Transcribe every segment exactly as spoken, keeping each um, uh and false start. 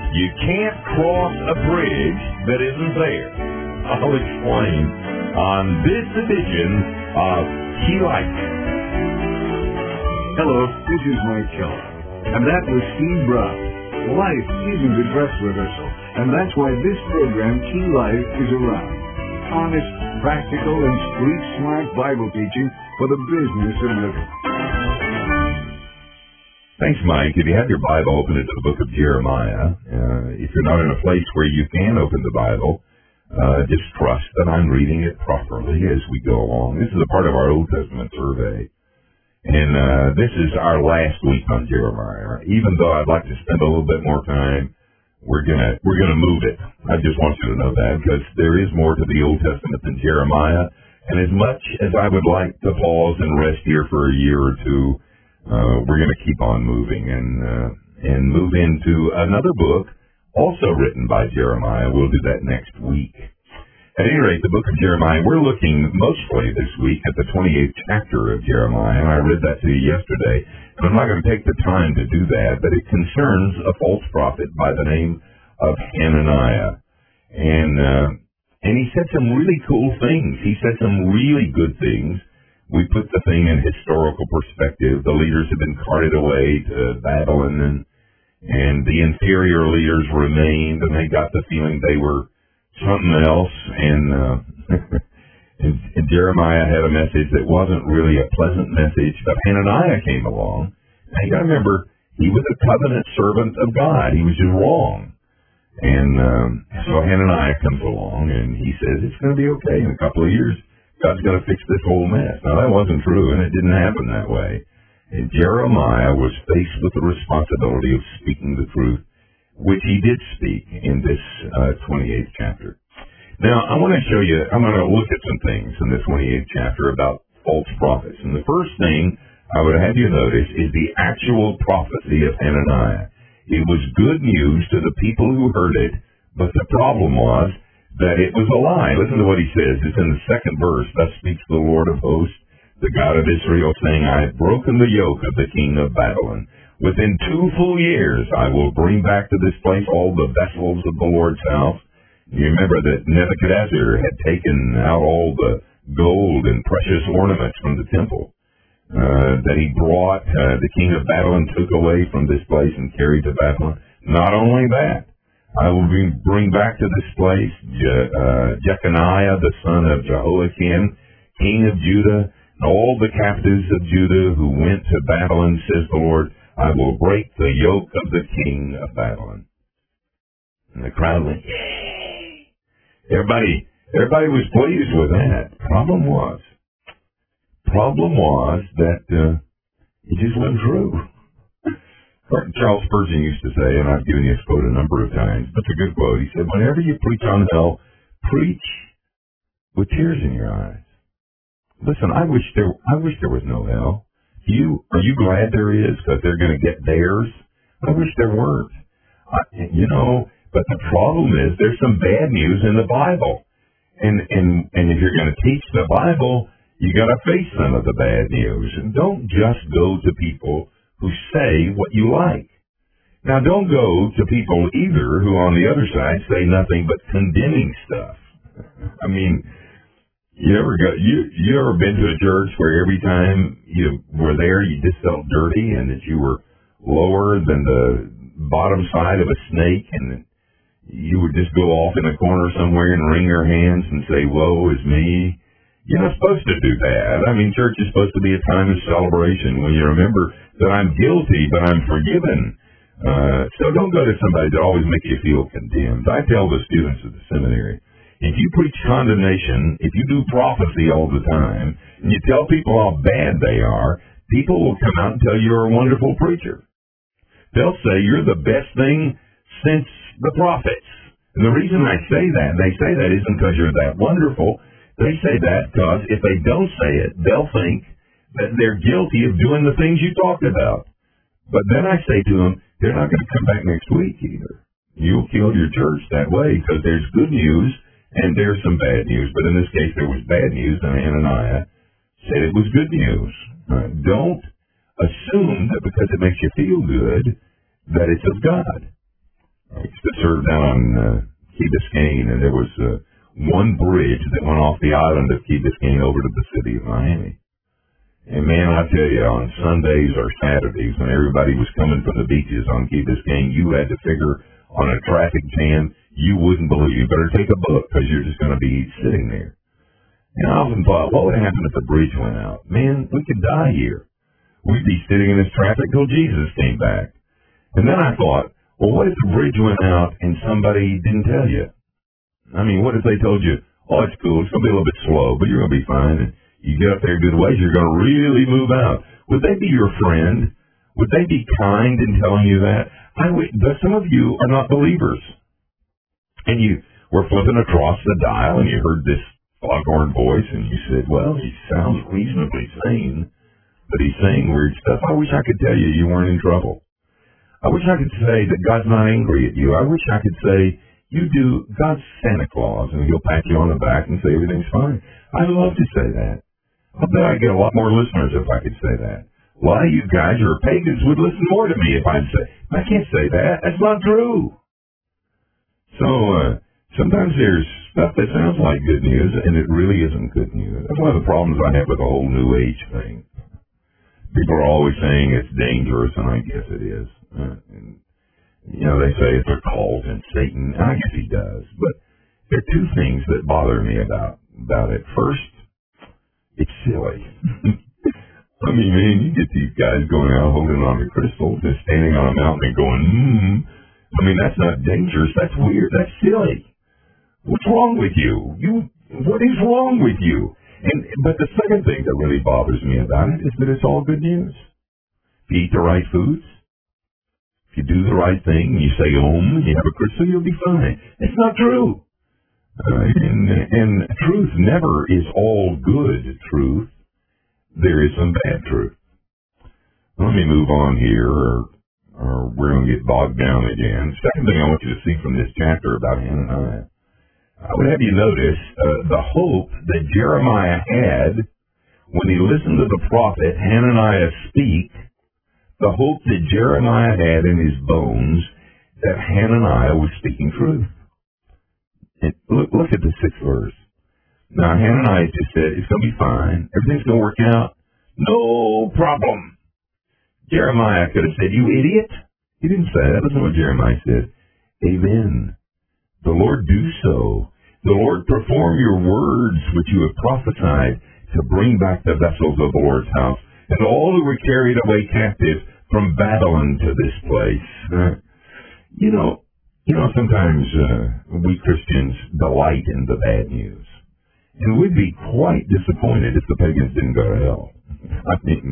You can't cross a bridge that isn't there. I'll explain on this edition of Key Life. Hello, this is Mike Keller, and that was Steve Brown. Life isn't a dress rehearsal, and that's why this program, Key Life, is around. Honest, practical, and street-smart Bible teaching for the business of living. Thanks, Mike. If you have your Bible, open it to the book of Jeremiah. Uh, if you're not in a place where you can open the Bible, uh, just trust that I'm reading it properly as we go along. This is a part of our Old Testament survey. And uh, this is our last week on Jeremiah. Even though I'd like to spend a little bit more time, we're gonna we're gonna move it. I just want you to know that, because there is more to the Old Testament than Jeremiah. And as much as I would like to pause and rest here for a year or two, Uh, we're going to keep on moving and uh, and move into another book also written by Jeremiah. We'll do that next week. At any rate, the book of Jeremiah, we're looking mostly this week at the twenty-eighth chapter of Jeremiah, and I read that to you yesterday. And I'm not going to take the time to do that, but it concerns a false prophet by the name of Hananiah. And, uh, and he said some really cool things. He said some really good things. We put the thing in historical perspective. The leaders have been carted away to Babylon, and and the inferior leaders remained, and they got the feeling they were something else. And, uh, and, and Jeremiah had a message that wasn't really a pleasant message. But Hananiah came along. Now you got to remember, he was a covenant servant of God. He was just wrong. And um, so Hananiah comes along, and he says it's going to be okay in a couple of years. God's going to fix this whole mess. Now, that wasn't true, and it didn't happen that way. And Jeremiah was faced with the responsibility of speaking the truth, which he did speak in this uh, twenty-eighth chapter. Now, I want to show you, I'm going to look at some things in the twenty-eighth chapter about false prophets. And the first thing I would have you notice is the actual prophecy of Hananiah. It was good news to the people who heard it, but the problem was that it was a lie. Listen to what he says. It's in the second verse. Thus speaks the Lord of hosts, the God of Israel, saying, I have broken the yoke of the king of Babylon. Within two full years I will bring back to this place all the vessels of the Lord's house. You remember that Nebuchadnezzar had taken out all the gold and precious ornaments from the temple uh, that he brought. Uh, the king of Babylon took away from this place and carried to Babylon. Not only that, I will bring back to this place Je- uh, Jeconiah, the son of Jehoiakim, king of Judah, and all the captives of Judah who went to Babylon, says the Lord. I will break the yoke of the king of Babylon. And the crowd went, yay! Everybody, everybody was pleased with that. Problem was, problem was that uh, it just wasn't true. Charles Spurgeon used to say, and I've given you this quote a number of times, but it's a good quote. He said, whenever you preach on hell, preach with tears in your eyes. Listen, I wish there, I wish there was no hell. You, are you glad there is because they're going to get theirs? I wish there weren't. I, you know, but the problem is there's some bad news in the Bible. And, and, and if you're going to teach the Bible, you got to face some of the bad news. And don't just go to people who say what you like. Now, don't go to people either who on the other side say nothing but condemning stuff. I mean, you ever go, you, you ever been to a church where every time you were there, you just felt dirty and that you were lower than the bottom side of a snake, and you would just go off in a corner somewhere and wring your hands and say, woe is me? You're not supposed to do that. I mean, church is supposed to be a time of celebration when you remember that I'm guilty, but I'm forgiven. Uh, so don't go to somebody that always makes you feel condemned. I tell the students at the seminary, if you preach condemnation, if you do prophecy all the time, and you tell people how bad they are, people will come out and tell you you're a wonderful preacher. They'll say you're the best thing since the prophets. And the reason I say that, they say that isn't because you're that wonderful. They say that because if they don't say it, they'll think that they're guilty of doing the things you talked about. But then I say to them, they're not going to come back next week either. You'll kill your church that way because there's good news and there's some bad news. But in this case, there was bad news, and Hananiah said it was good news. Uh, don't assume that because it makes you feel good that it's of God. I used to serve down on uh, Key Biscayne, and there was uh, one bridge that went off the island of Key Biscayne over to the city of Miami. And man, I tell you, on Sundays or Saturdays, when everybody was coming from the beaches on Key Biscayne, you had to figure on a traffic jam you wouldn't believe. You better take a book because you're just going to be sitting there. And I often thought, what would happen if the bridge went out? Man, we could die here. We'd be sitting in this traffic till Jesus came back. And then I thought, well, what if the bridge went out and somebody didn't tell you? I mean, what if they told you, oh, it's cool, it's going to be a little bit slow, but you're going to be fine. And you get up there a good ways, you're going to really move out. Would they be your friend? Would they be kind in telling you that? I would, but some of you are not believers. And you were flipping across the dial and you heard this foghorn voice and you said, well, he sounds reasonably sane, but he's saying weird stuff. I wish I could tell you you weren't in trouble. I wish I could say that God's not angry at you. I wish I could say you do God's Santa Claus and he'll pat you on the back and say everything's fine. I'd love to say that. I bet I'd get a lot more listeners if I could say that. A lot of you guys who are pagans would listen more to me if I'd say, I can't say that. That's not true. So, uh, sometimes there's stuff that sounds like good news, and it really isn't good news. That's one of the problems I have with the whole New Age thing. People are always saying it's dangerous, and I guess it is. Uh, and, you know, they say it's a cult and Satan. I guess he does. But there are two things that bother me about, about it. First, it's silly. I mean, man, you get these guys going out holding on to crystals and standing on a mountain and going, hmm. I mean, that's not dangerous. That's weird. That's silly. What's wrong with you? You, what is wrong with you? And but the second thing that really bothers me about it is that it's all good news. If you eat the right foods, if you do the right thing, you say om, you have a crystal, you'll be fine. It's not true. Uh, and, and truth never is all good truth. There is some bad truth. Let me move on here, or, or we're going to get bogged down again. Second thing I want you to see from this chapter about Hananiah, I would have you notice uh, the hope that Jeremiah had when he listened to the prophet Hananiah speak, the hope that Jeremiah had in his bones that Hananiah was speaking truth. And look, look at the sixth verse. Now, Hananiah just said, it's going to be fine. Everything's going to work out. No problem. Jeremiah could have said, you idiot. He didn't say that. That's not what Jeremiah said. Amen. The Lord do so. The Lord perform your words which you have prophesied to bring back the vessels of the Lord's house and all who were carried away captive from Babylon to this place. Uh, you know, you know, sometimes uh, we Christians delight in the bad news. And we'd be quite disappointed if the pagans didn't go to hell. I mean,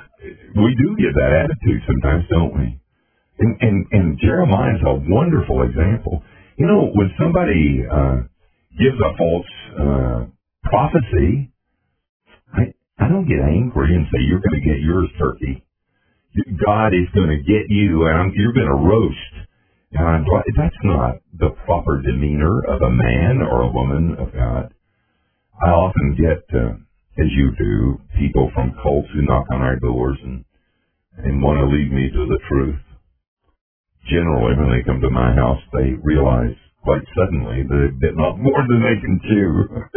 we do get that attitude sometimes, don't we? And, and, and Jeremiah is a wonderful example. You know, when somebody uh, gives a false uh, prophecy, I, I don't get angry and say, you're going to get yours, turkey. God is going to get you, and I'm, you're going to roast. And I'm, that's not the proper demeanor of a man or a woman of God. I often get, uh, as you do, people from cults who knock on our doors and, and want to lead me to the truth. Generally, when they come to my house, they realize quite suddenly that they've bitten off more than they can chew.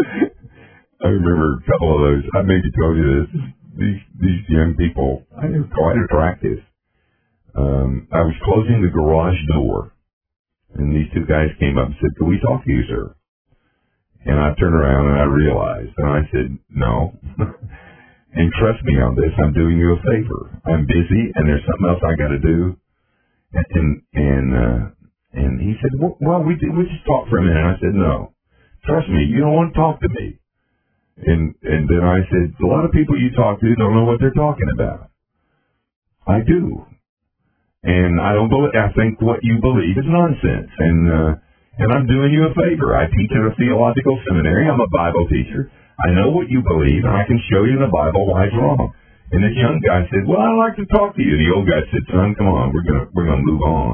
I remember a couple of those. I maybe told you this. These these young people, I think, are quite attractive. Um, I was closing the garage door, and these two guys came up and said, "Can we talk to you, sir?" And I turned around and I realized, and I said, "No." And trust me on this, I'm doing you a favor. I'm busy, and there's something else I got to do. And and uh, and he said, "Well, we we just talk for a minute." And I said, "No, trust me, you don't want to talk to me." And and then I said, "A lot of people you talk to don't know what they're talking about." I do, and I don't believe. I think what you believe is nonsense, and uh, and I'm doing you a favor. I teach at a theological seminary. I'm a Bible teacher. I know what you believe, and I can show you in the Bible why it's wrong. And this young guy said, "Well, I'd like to talk to you." The old guy said, "Son, come on, we're gonna we're gonna move on."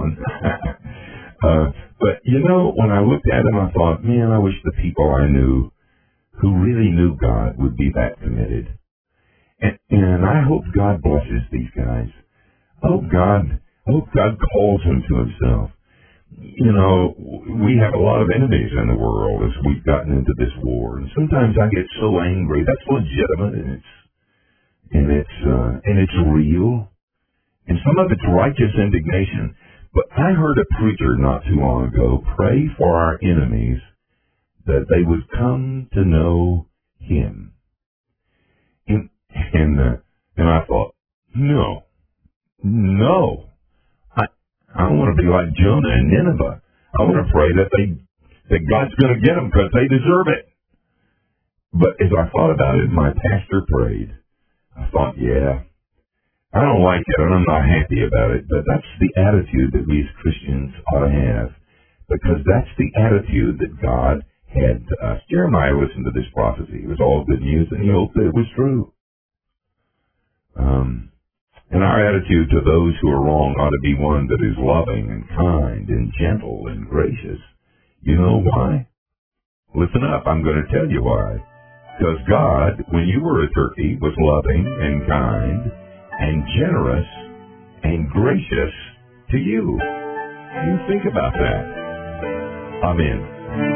uh, but you know, when I looked at him, I thought, man, I wish the people I knew who really knew God would be that committed. And, and I hope God blesses these guys. I hope God, I hope God calls them to Himself. you know, we have a lot of enemies in the world as we've gotten into this war, and sometimes I get so angry. That's legitimate, and it's and it's uh, and it's real, and some of it's righteous indignation. But I heard a preacher not too long ago pray for our enemies that they would come to know Him, and and uh, and I thought, no, no. I don't want to be like Jonah and Nineveh. I want to pray that they, that God's going to get them because they deserve it. But as I thought about it, my pastor prayed. I thought, yeah, I don't like it and I'm not happy about it, but that's the attitude that we as Christians ought to have, because that's the attitude that God had to us. Jeremiah listened to this prophecy. It was all good news, and he hoped that it was true. Um... And our attitude to those who are wrong ought to be one that is loving and kind and gentle and gracious. You know why? Listen up, I'm going to tell you why. Because God, when you were a turkey, was loving and kind and generous and gracious to you. You think about that. Amen.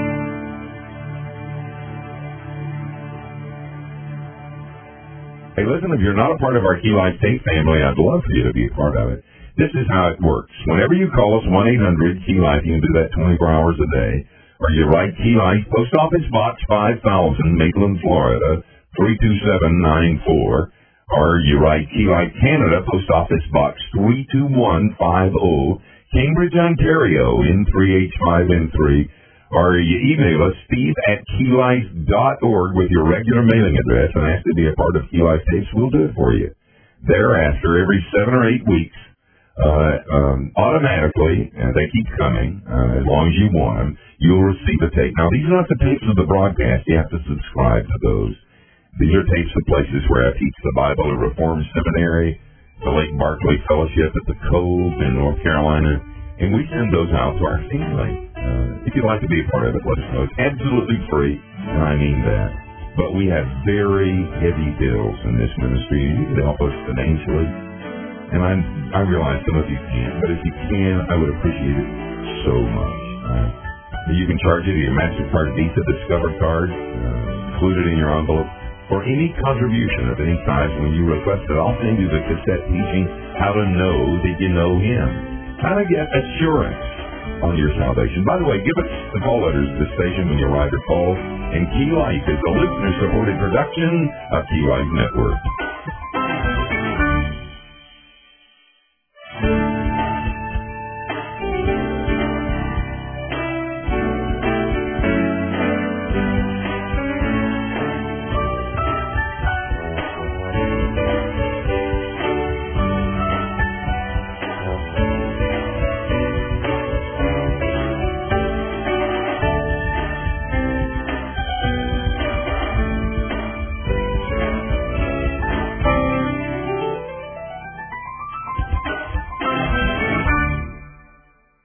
Hey, listen, if you're not a part of our Key Life Tape family, I'd love for you to be a part of it. This is how it works. Whenever you call us, one eight hundred Key Life, you can do that twenty-four hours a day, or you write Key Life, Post Office Box five thousand, Maitland, Florida, three two seven nine four, or you write Key Life Canada, Post Office Box three two one five zero, Cambridge, Ontario, N three H five N three, or you email us, steve at keylife dot org with your regular mailing address and ask to be a part of Key Life Tapes. We'll do it for you. Thereafter, every seven or eight weeks, uh, um, automatically, and they keep coming, uh, as long as you want them, you'll receive a tape. Now, these are not the tapes of the broadcast. You have to subscribe to those. These are tapes of places where I teach the Bible at Reformed Seminary, the Lake Barclay Fellowship at the Cove in North Carolina, and we send those out to our family. Uh, if you'd like to be a part of it, let us know. It's absolutely free, and I mean that. But we have very heavy bills in this ministry. You can help us financially. And I I realize some of you can't, but if you can, I would appreciate it so much. Uh, you can charge it to your MasterCard Visa Discover card, uh, included in your envelope, or any contribution of any size. When you request it, I'll send you the cassette teaching how to know that you know Him. How to get assurance on your salvation. By the way, give us the call letters to the station when you arrive or call. And Key Life is a listener-supported production of Key Life Network.